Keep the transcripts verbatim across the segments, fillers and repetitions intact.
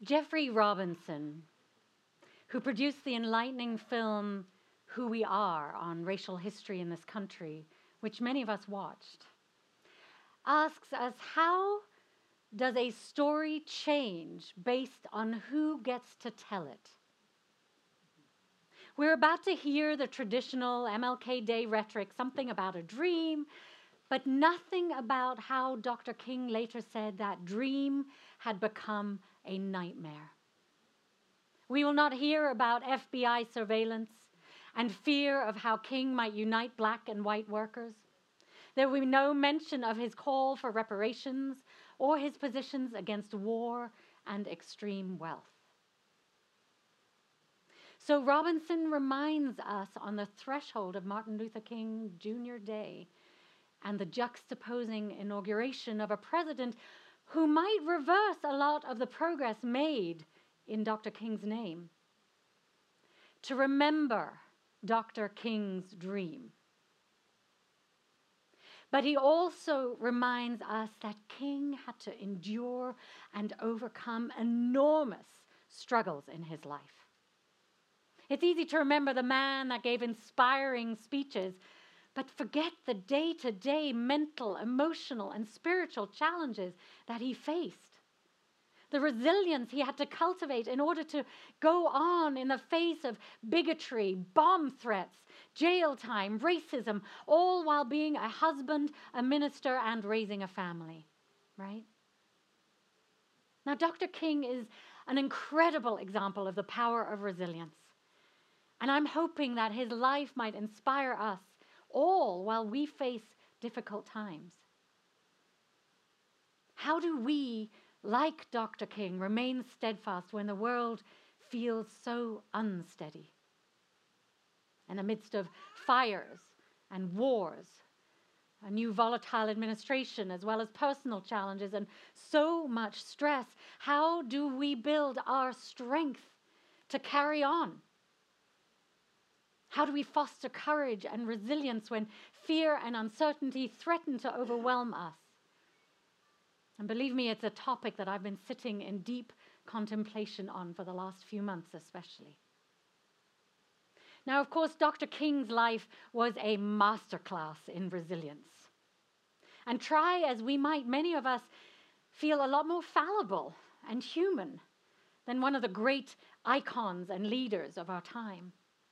Jeffrey Robinson, who produced the enlightening film Who We Are on racial history in this country, which many of us watched, asks us, how does a story change based on who gets to tell it? We're about to hear the traditional M L K Day rhetoric, something about a dream, but nothing about how Doctor King later said that dream had become a nightmare. We will not hear about F B I surveillance and fear of how King might unite black and white workers. There will be no mention of his call for reparations or his positions against war and extreme wealth. So Robinson reminds us on the threshold of Martin Luther King Junior Day and the juxtaposing inauguration of a president who might reverse a lot of the progress made in Doctor King's name, to remember Doctor King's dream. But he also reminds us that King had to endure and overcome enormous struggles in his life. It's easy to remember the man that gave inspiring speeches, but forget the day-to-day mental, emotional, and spiritual challenges that he faced. The resilience he had to cultivate in order to go on in the face of bigotry, bomb threats, jail time, racism, all while being a husband, a minister, and raising a family, right? Now, Doctor King is an incredible example of the power of resilience. And I'm hoping that his life might inspire us all while we face difficult times. How do we, like Doctor King, remain steadfast when the world feels so unsteady? In the midst of fires and wars, a new volatile administration, as well as personal challenges and so much stress, how do we build our strength to carry on? How do we foster courage and resilience when fear and uncertainty threaten to overwhelm us? And believe me, it's a topic that I've been sitting in deep contemplation on for the last few months especially. Now, of course, Doctor King's life was a masterclass in resilience. And try as we might, many of us feel a lot more fallible and human than one of the great icons and leaders of our time.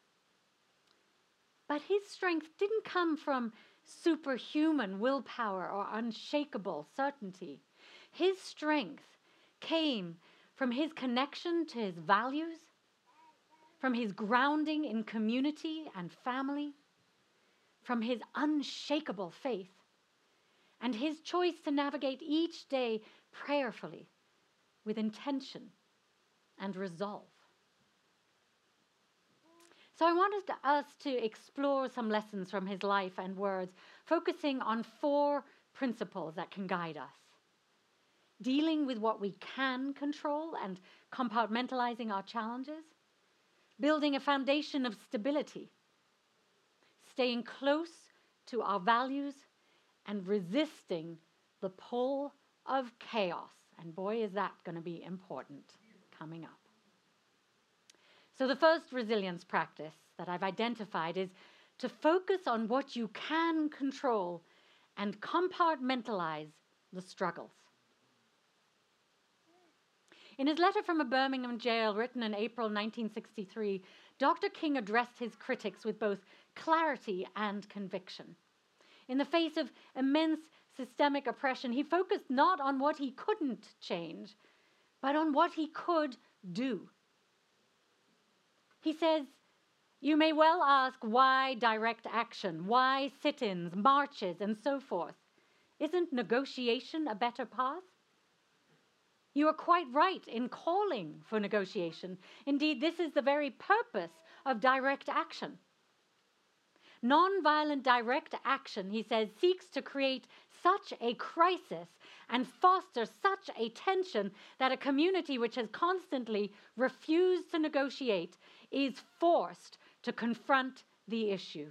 But his strength didn't come from superhuman willpower or unshakable certainty. His strength came from his connection to his values, from his grounding in community and family, from his unshakable faith, and his choice to navigate each day prayerfully with intention and resolve. So I wanted us to explore some lessons from his life and words, focusing on four principles that can guide us. Dealing with what we can control and compartmentalizing our challenges. Building a foundation of stability. Staying close to our values and resisting the pull of chaos. And boy, is that going to be important coming up. So the first resilience practice that I've identified is to focus on what you can control and compartmentalize the struggles. In his letter from a Birmingham jail written in April nineteen sixty-three, Doctor King addressed his critics with both clarity and conviction. In the face of immense systemic oppression, he focused not on what he couldn't change, but on what he could do. He says, you may well ask why direct action, why sit-ins, marches, and so forth. Isn't negotiation a better path? You are quite right in calling for negotiation. Indeed, this is the very purpose of direct action. Nonviolent direct action, he says, seeks to create such a crisis and foster such a tension that a community which has constantly refused to negotiate is forced to confront the issue.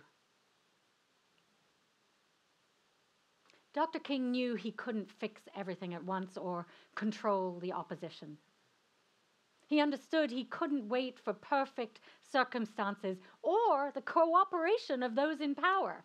Doctor King knew he couldn't fix everything at once or control the opposition. He understood he couldn't wait for perfect circumstances or the cooperation of those in power.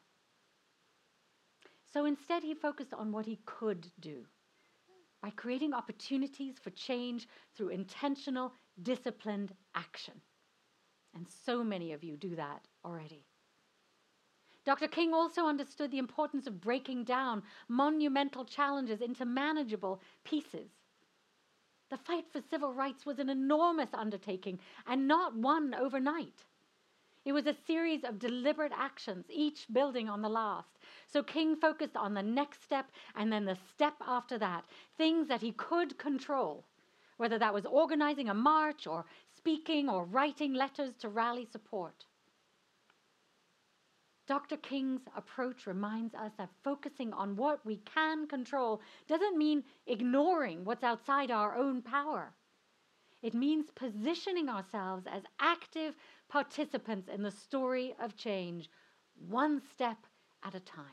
So instead, he focused on what he could do by creating opportunities for change through intentional, disciplined action. And so many of you do that already. Doctor King also understood the importance of breaking down monumental challenges into manageable pieces. The fight for civil rights was an enormous undertaking and not one overnight. It was a series of deliberate actions, each building on the last. So King focused on the next step and then the step after that, things that he could control, whether that was organizing a march or speaking or writing letters to rally support. Doctor King's approach reminds us that focusing on what we can control doesn't mean ignoring what's outside our own power. It means positioning ourselves as active participants in the story of change, one step at a time.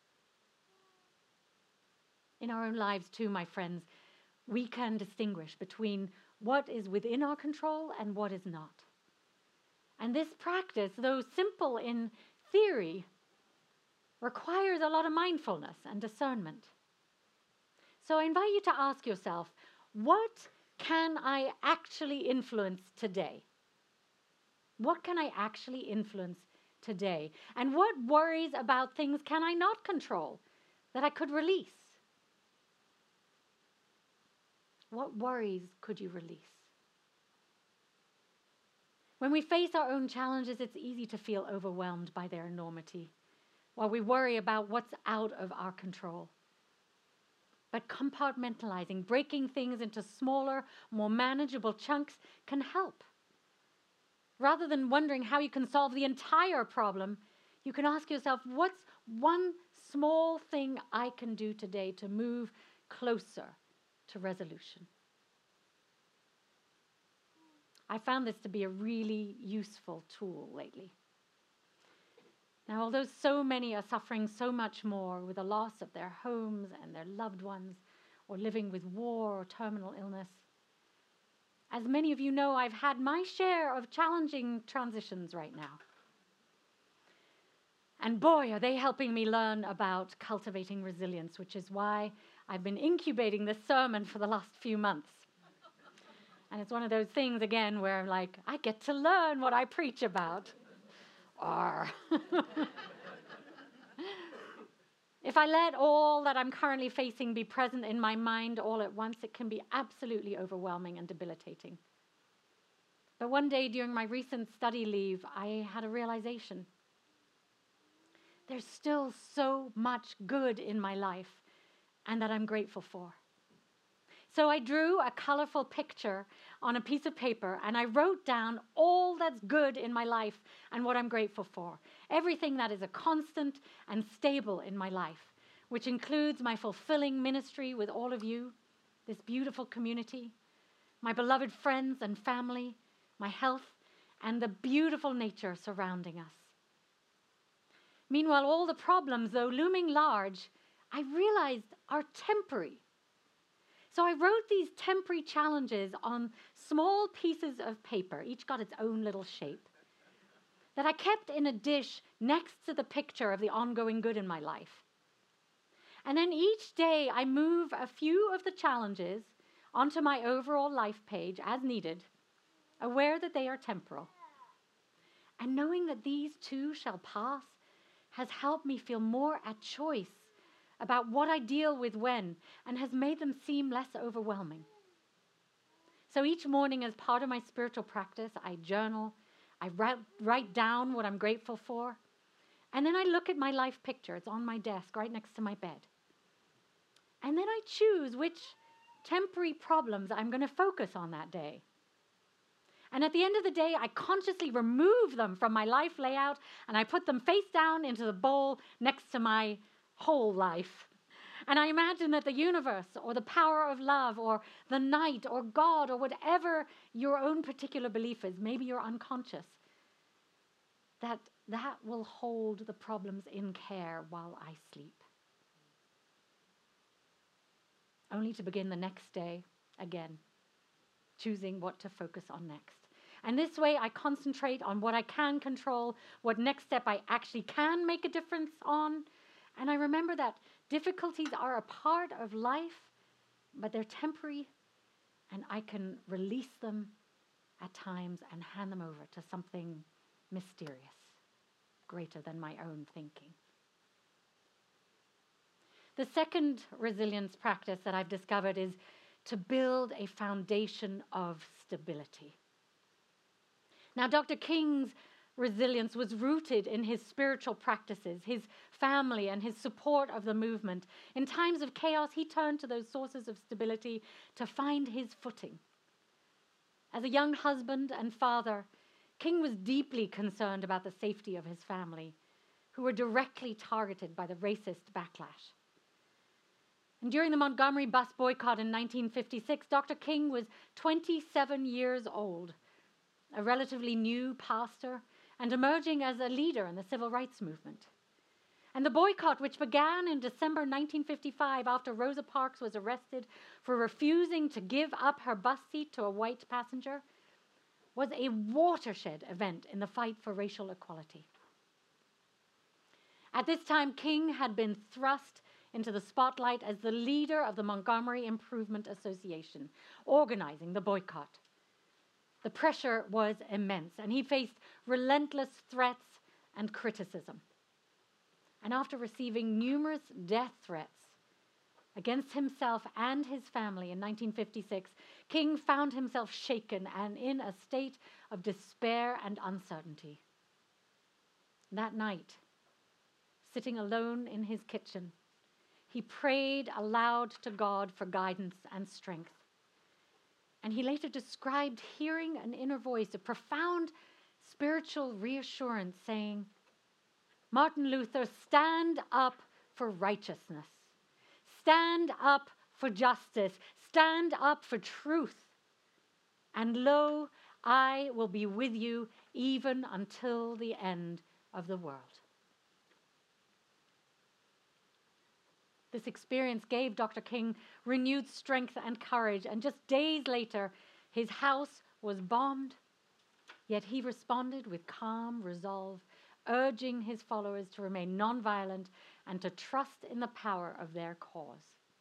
In our own lives too, my friends, we can distinguish between what is within our control and what is not. And this practice, though simple in theory, requires a lot of mindfulness and discernment. So I invite you to ask yourself, what can I actually influence today? What can I actually influence today? And what worries about things can I not control that I could release? What worries could you release? When we face our own challenges, it's easy to feel overwhelmed by their enormity, while we worry about what's out of our control. But compartmentalizing, breaking things into smaller, more manageable chunks can help. Rather than wondering how you can solve the entire problem, you can ask yourself, what's one small thing I can do today to move closer to resolution? I found this to be a really useful tool lately. Now, although so many are suffering so much more with the loss of their homes and their loved ones, or living with war or terminal illness, as many of you know, I've had my share of challenging transitions right now. And boy, are they helping me learn about cultivating resilience, which is why I've been incubating this sermon for the last few months. And it's one of those things, again, where I'm like, I get to learn what I preach about. Or if I let all that I'm currently facing be present in my mind all at once, it can be absolutely overwhelming and debilitating. But one day during my recent study leave, I had a realization. There's still so much good in my life, and that I'm grateful for. So I drew a colorful picture on a piece of paper, and I wrote down all that's good in my life and what I'm grateful for. Everything that is a constant and stable in my life, which includes my fulfilling ministry with all of you, this beautiful community, my beloved friends and family, my health, and the beautiful nature surrounding us. Meanwhile, all the problems, though looming large, I realized are temporary. So I wrote these temporary challenges on small pieces of paper, each got its own little shape, that I kept in a dish next to the picture of the ongoing good in my life. And then each day I move a few of the challenges onto my overall life page as needed, aware that they are temporal. And knowing that these too shall pass has helped me feel more at choice about what I deal with when, and has made them seem less overwhelming. So each morning, as part of my spiritual practice, I journal, I write, write down what I'm grateful for, and then I look at my life picture. It's on my desk right next to my bed. And then I choose which temporary problems I'm going to focus on that day. And at the end of the day, I consciously remove them from my life layout, and I put them face down into the bowl next to my whole life. And I imagine that the universe or the power of love or the night or God or whatever your own particular belief is, maybe you're unconscious, that that will hold the problems in care while I sleep. Only to begin the next day again choosing what to focus on next. And this way, I concentrate on what I can control, what next step I actually can make a difference on. And I remember that difficulties are a part of life, but they're temporary, and I can release them at times and hand them over to something mysterious, greater than my own thinking. The second resilience practice that I've discovered is to build a foundation of stability. Now, Doctor King's resilience was rooted in his spiritual practices, his family, and his support of the movement. In times of chaos, he turned to those sources of stability to find his footing. As a young husband and father, King was deeply concerned about the safety of his family, who were directly targeted by the racist backlash. And during the Montgomery bus boycott in nineteen fifty-six, Doctor King was twenty-seven years old, a relatively new pastor, and emerging as a leader in the civil rights movement. And the boycott, which began in December nineteen fifty-five after Rosa Parks was arrested for refusing to give up her bus seat to a white passenger, was a watershed event in the fight for racial equality. At this time, King had been thrust into the spotlight as the leader of the Montgomery Improvement Association, organizing the boycott. The pressure was immense, and he faced relentless threats and criticism. And after receiving numerous death threats against himself and his family in nineteen fifty-six, King found himself shaken and in a state of despair and uncertainty. That night, sitting alone in his kitchen, he prayed aloud to God for guidance and strength. And he later described hearing an inner voice, a profound spiritual reassurance saying, "Martin Luther, stand up for righteousness. Stand up for justice. Stand up for truth. And lo, I will be with you even until the end of the world." This experience gave Doctor King renewed strength and courage, and just days later, his house was bombed, yet he responded with calm resolve, urging his followers to remain nonviolent and to trust in the power of their cause.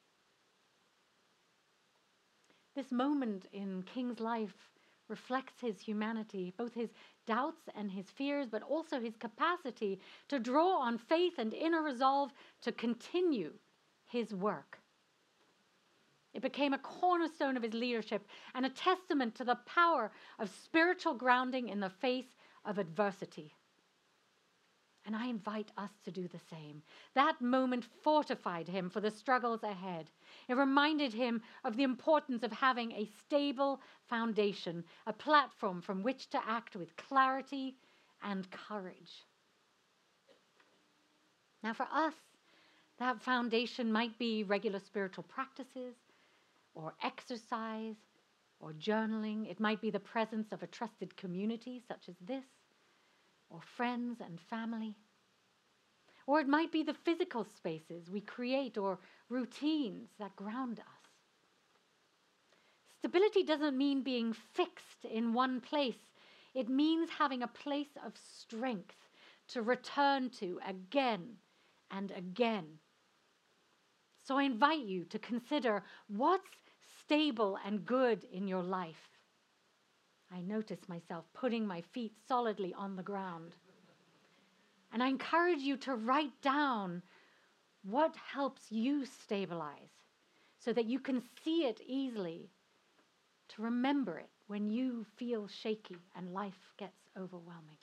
This moment in King's life reflects his humanity, both his doubts and his fears, but also his capacity to draw on faith and inner resolve to continue his work. It became a cornerstone of his leadership and a testament to the power of spiritual grounding in the face of adversity. And I invite us to do the same. That moment fortified him for the struggles ahead. It reminded him of the importance of having a stable foundation, a platform from which to act with clarity and courage. Now, for us, that foundation might be regular spiritual practices, or exercise, or journaling. It might be the presence of a trusted community such as this, or friends and family. Or it might be the physical spaces we create or routines that ground us. Stability doesn't mean being fixed in one place. It means having a place of strength to return to again and again. So I invite you to consider what's stable and good in your life. I notice myself putting my feet solidly on the ground. And I encourage you to write down what helps you stabilize so that you can see it easily, to remember it when you feel shaky and life gets overwhelming.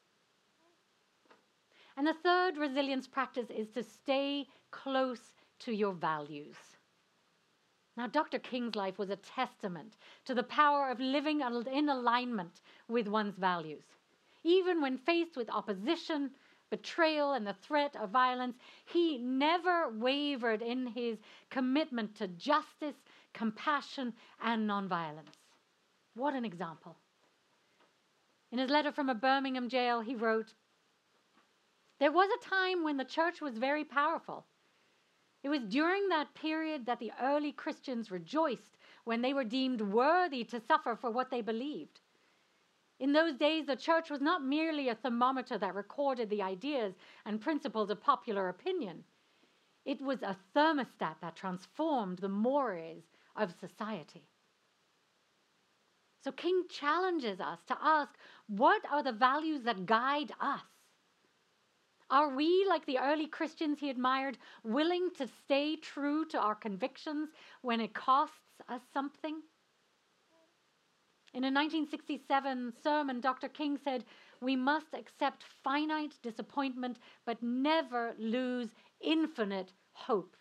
And the third resilience practice is to stay close to your values. Now, Doctor King's life was a testament to the power of living in alignment with one's values. Even when faced with opposition, betrayal, and the threat of violence, he never wavered in his commitment to justice, compassion, and nonviolence. What an example. In his letter from a Birmingham jail, he wrote, "There was a time when the church was very powerful. It was during that period that the early Christians rejoiced when they were deemed worthy to suffer for what they believed. In those days, the church was not merely a thermometer that recorded the ideas and principles of popular opinion. It was a thermostat that transformed the mores of society. So King challenges us to ask, what are the values that guide us? Are we, like the early Christians he admired, willing to stay true to our convictions when it costs us something? In a nineteen sixty-seven sermon, Doctor King said, "We must accept finite disappointment, but never lose infinite hope."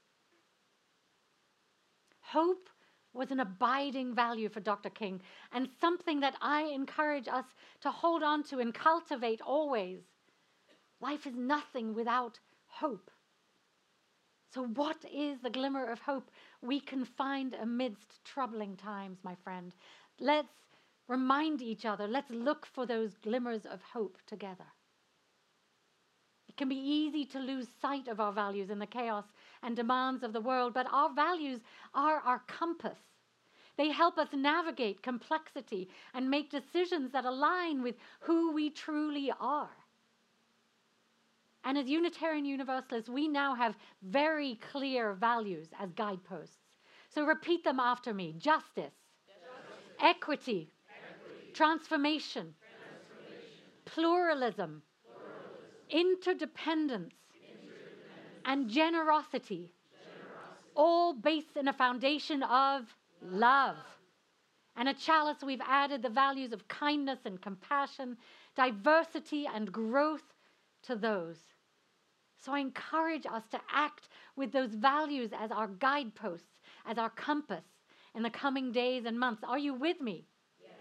Hope was an abiding value for Doctor King, and something that I encourage us to hold on to and cultivate always. Life is nothing without hope. So what is the glimmer of hope we can find amidst troubling times, my friend? Let's remind each other. Let's look for those glimmers of hope together. It can be easy to lose sight of our values in the chaos and demands of the world, but our values are our compass. They help us navigate complexity and make decisions that align with who we truly are. And as Unitarian Universalists, we now have very clear values as guideposts. So repeat them after me. Justice, Justice. Equity, Equity. Transformation, Transformation. Pluralism, Pluralism. Interdependence, Interdependence. And generosity, generosity, all based in a foundation of love. And at Chalice, we've added the values of kindness and compassion, diversity and growth to those. So I encourage us to act with those values as our guideposts, as our compass in the coming days and months. Are you with me? Yes.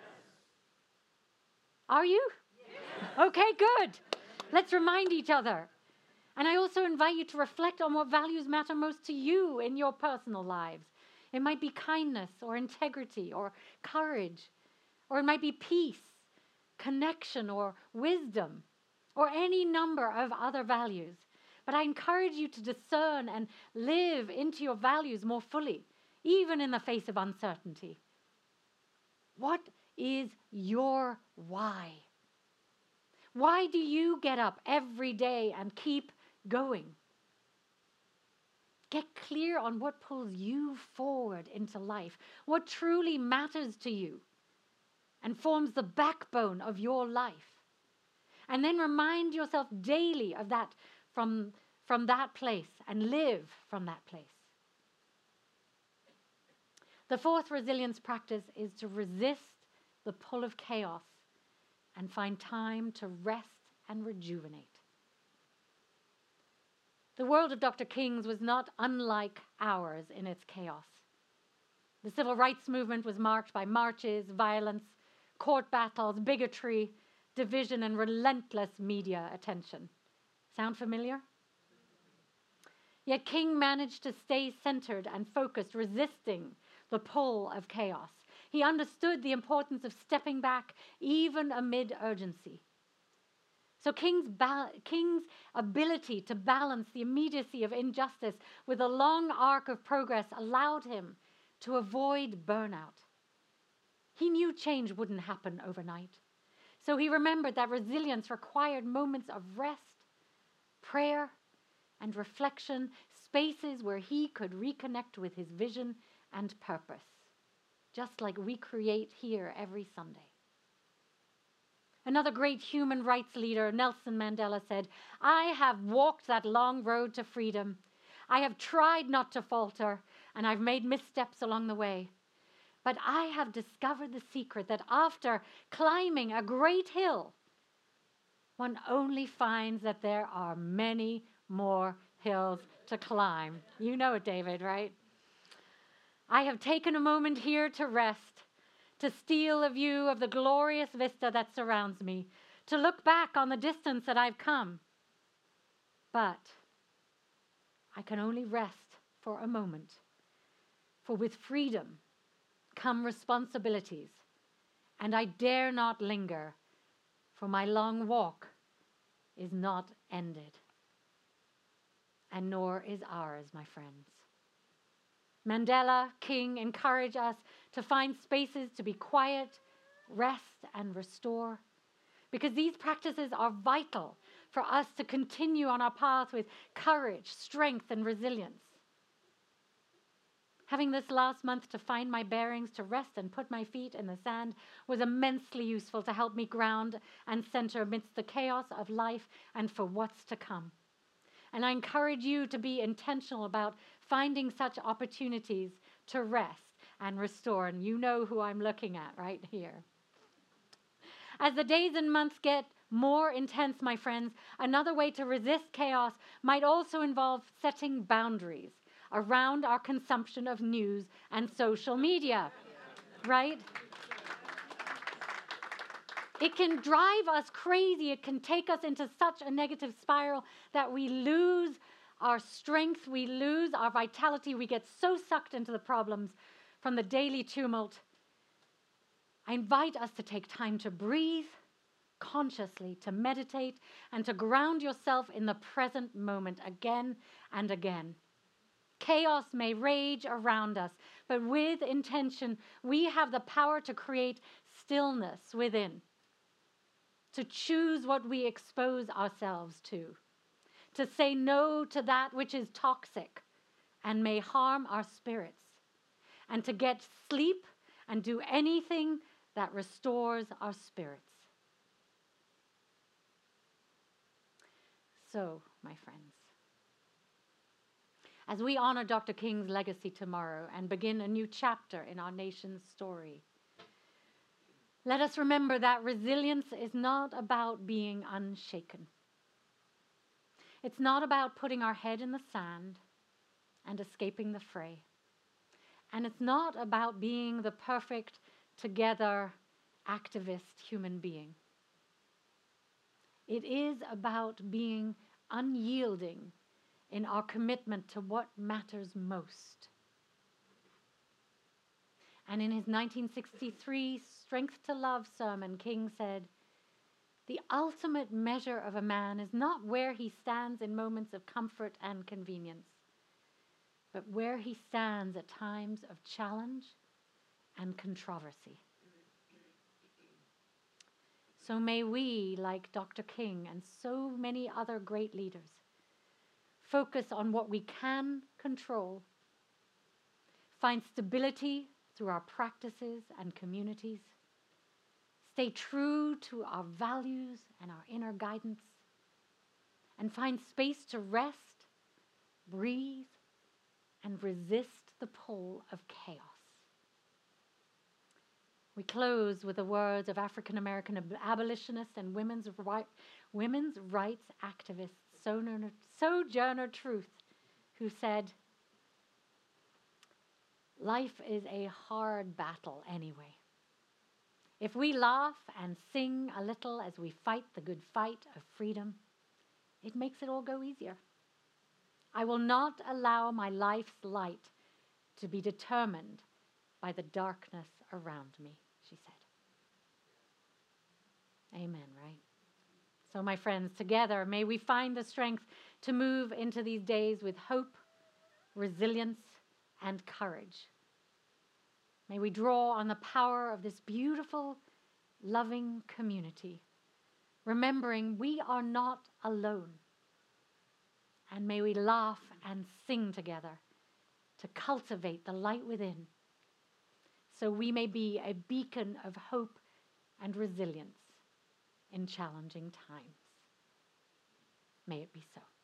Are you? Yes. Okay, good. Let's remind each other. And I also invite you to reflect on what values matter most to you in your personal lives. It might be kindness or integrity or courage, or it might be peace, connection, or wisdom, or any number of other values. But I encourage you to discern and live into your values more fully, even in the face of uncertainty. What is your why? Why do you get up every day and keep going? Get clear on what pulls you forward into life, what truly matters to you and forms the backbone of your life. And then remind yourself daily of that from, from that place and live from that place. The fourth resilience practice is to resist the pull of chaos and find time to rest and rejuvenate. The world of Doctor King's was not unlike ours in its chaos. The civil rights movement was marked by marches, violence, court battles, bigotry, division, and relentless media attention. Sound familiar? Yet King managed to stay centered and focused, resisting the pull of chaos. He understood the importance of stepping back even amid urgency. So King's, ba- King's ability to balance the immediacy of injustice with a long arc of progress allowed him to avoid burnout. He knew change wouldn't happen overnight. So he remembered that resilience required moments of rest, prayer, and reflection, spaces where he could reconnect with his vision and purpose, just like we create here every Sunday. Another great human rights leader, Nelson Mandela, said, "I have walked that long road to freedom. I have tried not to falter, and I've made missteps along the way. But I have discovered the secret that after climbing a great hill, one only finds that there are many more hills to climb." You know it, David, right? I have taken a moment here to rest, to steal a view of the glorious vista that surrounds me, to look back on the distance that I've come. But I can only rest for a moment, for with freedom come responsibilities, and I dare not linger, for my long walk is not ended, and nor is ours, my friends. Mandela, King encourage us to find spaces to be quiet, rest, and restore, because these practices are vital for us to continue on our path with courage, strength, and resilience. Having this last month to find my bearings, to rest and put my feet in the sand was immensely useful to help me ground and center amidst the chaos of life and for what's to come. And I encourage you to be intentional about finding such opportunities to rest and restore. And you know who I'm looking at right here. As the days and months get more intense, my friends, another way to resist chaos might also involve setting boundaries around our consumption of news and social media, right? It can drive us crazy. It can take us into such a negative spiral that we lose our strength, we lose our vitality, we get so sucked into the problems from the daily tumult. I invite us to take time to breathe consciously, to meditate, and to ground yourself in the present moment again and again. Chaos may rage around us, but with intention, we have the power to create stillness within, to choose what we expose ourselves to, to say no to that which is toxic and may harm our spirits, and to get sleep and do anything that restores our spirits. So, my friends, as we honor Doctor King's legacy tomorrow and begin a new chapter in our nation's story, let us remember that resilience is not about being unshaken. It's not about putting our head in the sand and escaping the fray. And it's not about being the perfect, together, activist human being. It is about being unyielding in our commitment to what matters most. And in his nineteen sixty-three Strength to Love sermon, King said, "The ultimate measure of a man is not where he stands in moments of comfort and convenience, but where he stands at times of challenge and controversy." So may we, like Doctor King and so many other great leaders, focus on what we can control, find stability through our practices and communities, stay true to our values and our inner guidance, and find space to rest, breathe, and resist the pull of chaos. We close with the words of African American ab- abolitionist and women's, ri- women's rights activist Sojourner, Sojourner Truth, who said, "Life is a hard battle anyway. If we laugh and sing a little as we fight the good fight of freedom, it makes it all go easier. I will not allow my life's light to be determined by the darkness around me," she said. Amen, right? So, my friends, together, may we find the strength to move into these days with hope, resilience, and courage. May we draw on the power of this beautiful, loving community, remembering we are not alone. And may we laugh and sing together to cultivate the light within, so we may be a beacon of hope and resilience in challenging times. May it be so.